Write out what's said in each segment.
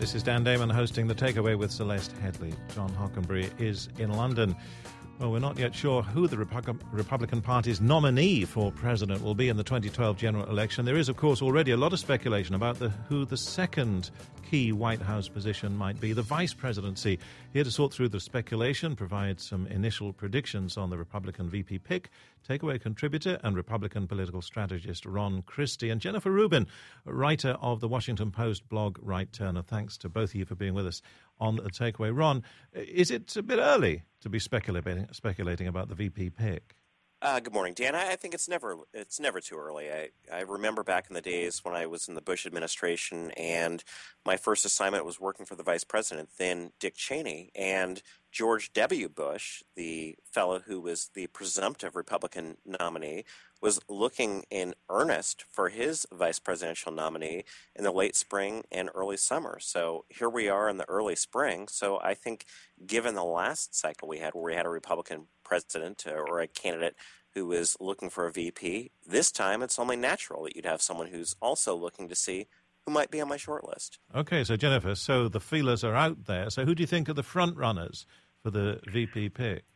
This is Dan Damon hosting The Takeaway with Celeste Headley. John Hockenberry is in London. Well, we're not yet sure who the Republican Party's nominee for president will be in the 2012 general election. There is, of course, already a lot of speculation about who the second key White House position might be, the vice presidency. Here to sort through the speculation, provide some initial predictions on the Republican VP pick, Takeaway contributor and Republican political strategist Ron Christie, and Jennifer Rubin, writer of the Washington Post blog Right Turner. Thanks to both of you for being with us on The Takeaway. Ron, is it a bit early to be speculating about the VP pick? Good morning, Dan. I think it's never too early. I remember back in the days when I was in the Bush administration and my first assignment was working for the vice president, then Dick Cheney, and George W. Bush, the fellow who was the presumptive Republican nominee, was looking in earnest for his vice presidential nominee in the late spring and early summer. So here we are in the early spring. So I think given the last cycle we had where we had a Republican president or a candidate who was looking for a VP, this time it's only natural that you'd have someone who's also looking to see who might be on my short list. Okay, so Jennifer, so the feelers are out there. So who do you think are the front runners for the VP pick?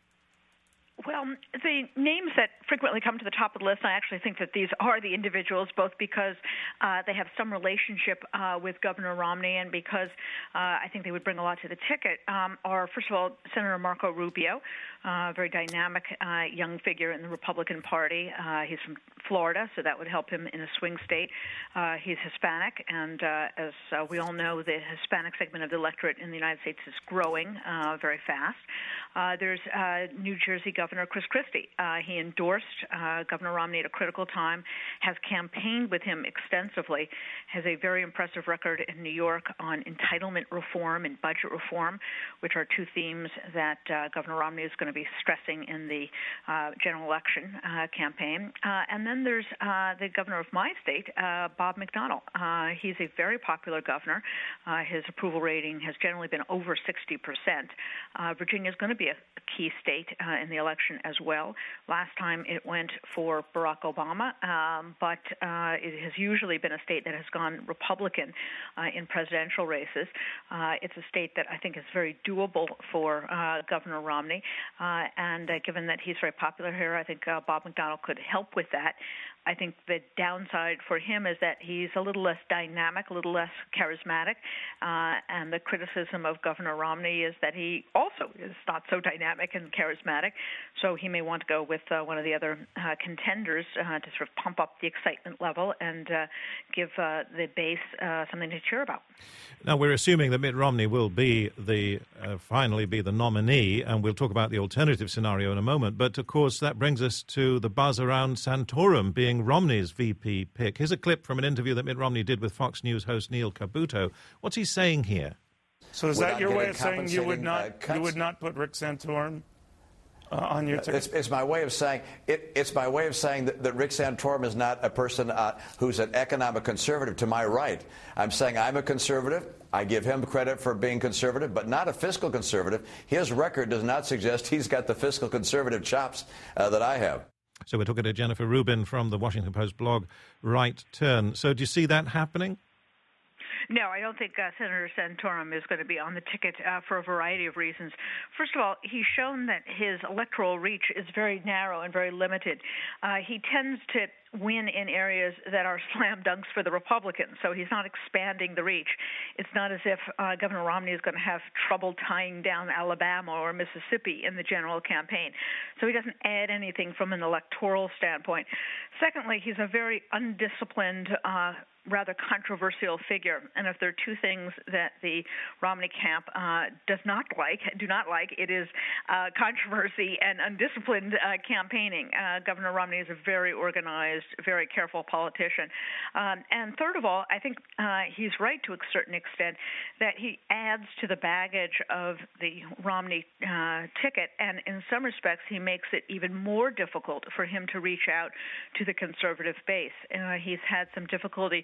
Well, the names that frequently come to the top of the list, I actually think that these are the individuals, both because they have some relationship with Governor Romney and because I think they would bring a lot to the ticket, are, first of all, Senator Marco Rubio, a very dynamic young figure in the Republican Party. He's from Florida, so that would help him in a swing state. He's Hispanic, and as we all know, the Hispanic segment of the electorate in the United States is growing very fast. There's New Jersey Governor Chris Christie. He endorsed Governor Romney at a critical time, has campaigned with him extensively, has a very impressive record in New York on entitlement reform and budget reform, which are two themes that Governor Romney is going to be stressing in the general election campaign. And then there's the governor of my state, Bob McDonnell. He's a very popular governor. His approval rating has generally been over 60%. Virginia is going to be a key state in the election as well. Last time it went for Barack Obama, but it has usually been a state that has gone Republican in presidential races. It's a state that I think is very doable for Governor Romney, and given that he's very popular here, I think Bob McDonnell could help with that. I think the downside for him is that he's a little less dynamic, a little less charismatic, and the criticism of Governor Romney is that he also is not so dynamic and charismatic, so he may want to go with one of the other contenders to sort of pump up the excitement level and give the base something to cheer about. Now, we're assuming that Mitt Romney will be finally be the nominee, and we'll talk about the alternative scenario in a moment, but of course that brings us to the buzz around Santorum being Romney's VP pick. Here's a clip from an interview that Mitt Romney did with Fox News host Neil Caputo. What's he saying here? So is that your way of saying you would not put Rick Santorum on your ticket? It's my way of saying it's my way of saying that Rick Santorum is not a person who's an economic conservative to my right. I'm saying I'm a conservative. I give him credit for being conservative, but not a fiscal conservative. His record does not suggest he's got the fiscal conservative chops that I have. So we're talking to Jennifer Rubin from the Washington Post blog Right Turn. So do you see that happening? No, I don't think Senator Santorum is going to be on the ticket for a variety of reasons. First of all, he's shown that his electoral reach is very narrow and very limited. He tends to win in areas that are slam dunks for the Republicans, so he's not expanding the reach. It's not as if Governor Romney is going to have trouble tying down Alabama or Mississippi in the general campaign. So he doesn't add anything from an electoral standpoint. Secondly, he's a very undisciplined, rather controversial figure, and if there are two things that the Romney camp do not like, it is controversy and undisciplined campaigning. Governor Romney is a very organized, very careful politician. And third of all, I think he's right to a certain extent that he adds to the baggage of the Romney ticket, and in some respects he makes it even more difficult for him to reach out to the conservative base. He's had some difficulty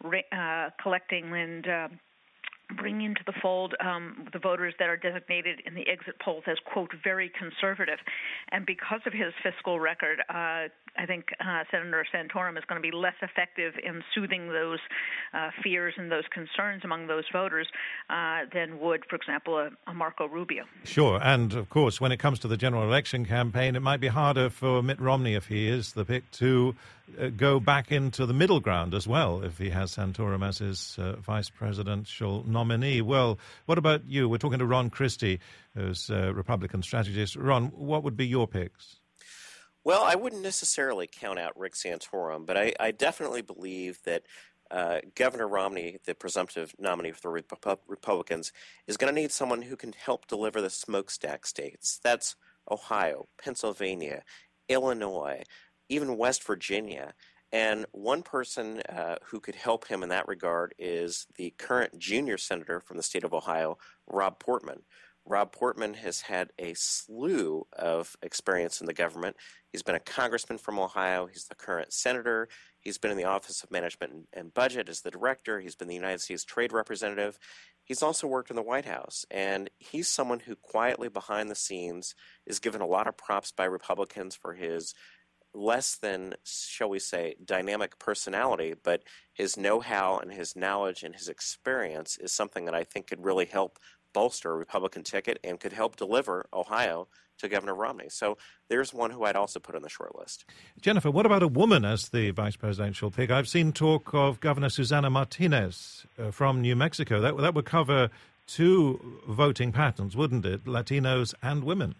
collecting and bring into the fold the voters that are designated in the exit polls as, quote, very conservative. And because of his fiscal record, I think Senator Santorum is going to be less effective in soothing those fears and those concerns among those voters than would, for example, a Marco Rubio. Sure, and of course, when it comes to the general election campaign, it might be harder for Mitt Romney, if he is the pick, to go back into the middle ground as well, if he has Santorum as his vice presidential nominee. Well, what about you? We're talking to Ron Christie, who's a Republican strategist. Ron, what would be your picks? Well, I wouldn't necessarily count out Rick Santorum, but I definitely believe that Governor Romney, the presumptive nominee for the Republicans, is going to need someone who can help deliver the smokestack states. That's Ohio, Pennsylvania, Illinois, even West Virginia. And one person who could help him in that regard is the current junior senator from the state of Ohio, Rob Portman. Rob Portman has had a slew of experience in the government. He's been a congressman from Ohio. He's the current senator. He's been in the Office of Management and Budget as the director. He's been the United States Trade Representative. He's also worked in the White House. And he's someone who quietly behind the scenes is given a lot of props by Republicans for his less than, shall we say, dynamic personality, but his know-how and his knowledge and his experience is something that I think could really help bolster a Republican ticket and could help deliver Ohio to Governor Romney. So there's one who I'd also put on the short list. Jennifer, what about a woman as the vice presidential pick? I've seen talk of Governor Susana Martinez from New Mexico. That would cover two voting patterns, wouldn't it? Latinos and women.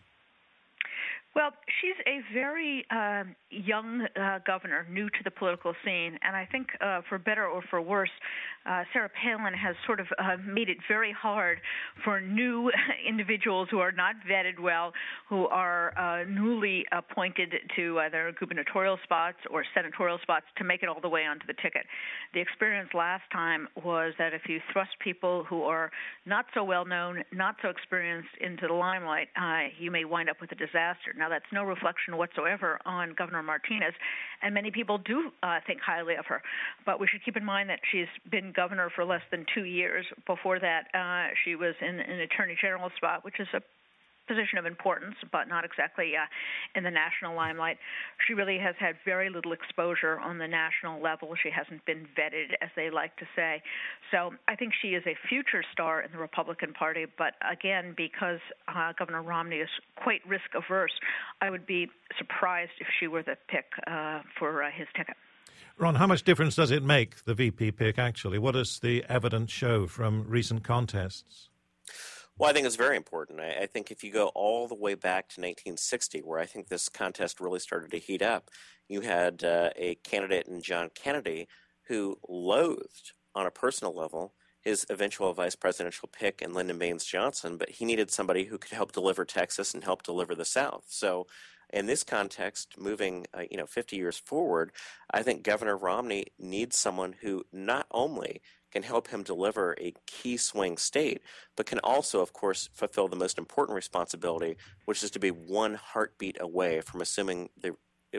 Well, she's a very young governor, new to the political scene, and I think for better or for worse, Sarah Palin has sort of made it very hard for new individuals who are not vetted well, who are newly appointed to either gubernatorial spots or senatorial spots to make it all the way onto the ticket. The experience last time was that if you thrust people who are not so well known, not so experienced into the limelight, you may wind up with a disaster. Now, that's no reflection whatsoever on Governor Martinez, and many people do think highly of her. But we should keep in mind that she's been governor for less than 2 years. Before that, she was in an attorney general spot, which is a position of importance, but not exactly in the national limelight. She really has had very little exposure on the national level. She hasn't been vetted, as they like to say. So I think she is a future star in the Republican Party, but again, because Governor Romney is quite risk-averse, I would be surprised if she were the pick for his ticket. Ron, how much difference does it make, the VP pick, actually? What does the evidence show from recent contests? Well, I think it's very important. I think if you go all the way back to 1960, where I think this contest really started to heat up, you had a candidate in John Kennedy who loathed, on a personal level, his eventual vice presidential pick in Lyndon Baines Johnson, but he needed somebody who could help deliver Texas and help deliver the South. So in this context, moving 50 years forward, I think Governor Romney needs someone who not only can help him deliver a key swing state, but can also, of course, fulfill the most important responsibility, which is to be one heartbeat away from assuming the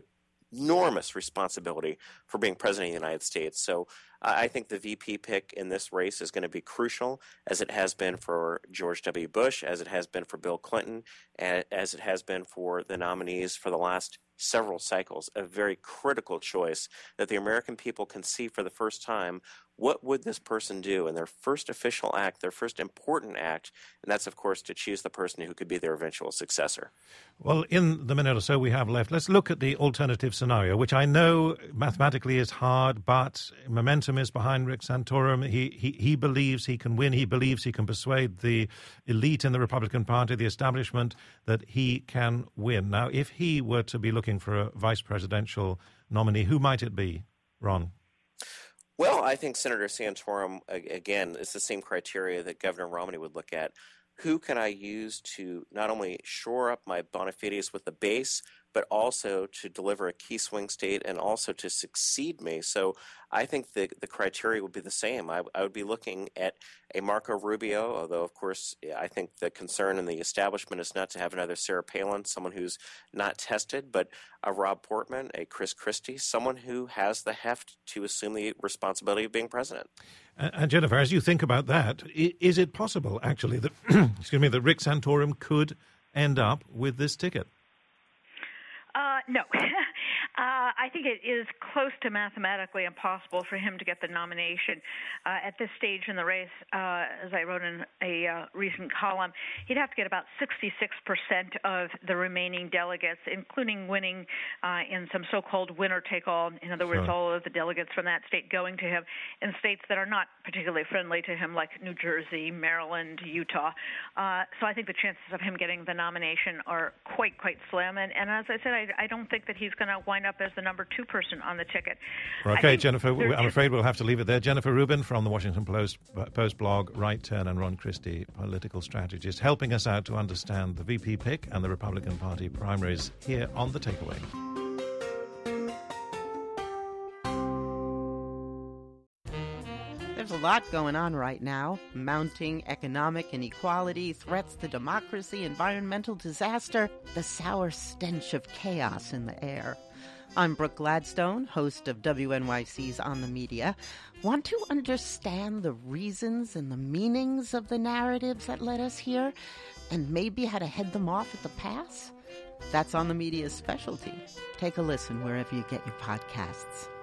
enormous responsibility for being president of the United States. So I think the VP pick in this race is going to be crucial, as it has been for George W. Bush, as it has been for Bill Clinton, and as it has been for the nominees for the last several cycles. A very critical choice that the American people can see for the first time. What would this person do in their first official act, their first important act? And that's, of course, to choose the person who could be their eventual successor. Well, in the minute or so we have left, let's look at the alternative scenario, which I know mathematically is hard, but momentum is behind Rick Santorum. He believes he can win. He believes he can persuade the elite in the Republican Party, the establishment, that he can win. Now, if he were to be looking for a vice presidential nominee, who might it be, Ron? Well, I think Senator Santorum, again, is the same criteria that Governor Romney would look at. Who can I use to not only shore up my bona fides with the base, but also to deliver a key swing state and also to succeed me? So I think the criteria would be the same. I would be looking at a Marco Rubio, although, of course, I think the concern in the establishment is not to have another Sarah Palin, someone who's not tested, but a Rob Portman, a Chris Christie, someone who has the heft to assume the responsibility of being president. And Jennifer, as you think about that, is it possible, actually, that that Rick Santorum could end up with this ticket? No. I think it is close to mathematically impossible for him to get the nomination at this stage in the race. As I wrote in a recent column, he'd have to get about 66% of the remaining delegates, including winning in some so-called winner-take-all. In other words, all of the delegates from that state going to him in states that are not particularly friendly to him, like New Jersey, Maryland, Utah. So I think the chances of him getting the nomination are quite slim. And as I said, I don't think that he's going to wind up as the number 2 person on the ticket. Okay, Jennifer, I'm afraid we'll have to leave it there. Jennifer Rubin from the Washington Post blog, Right Turn, and Ron Christie, political strategist, helping us out to understand the VP pick and the Republican Party primaries here on The Takeaway. There's a lot going on right now. Mounting economic inequality, threats to democracy, environmental disaster, the sour stench of chaos in the air. I'm Brooke Gladstone, host of WNYC's On the Media. Want to understand the reasons and the meanings of the narratives that led us here, and maybe how to head them off at the pass? That's On the Media's specialty. Take a listen wherever you get your podcasts.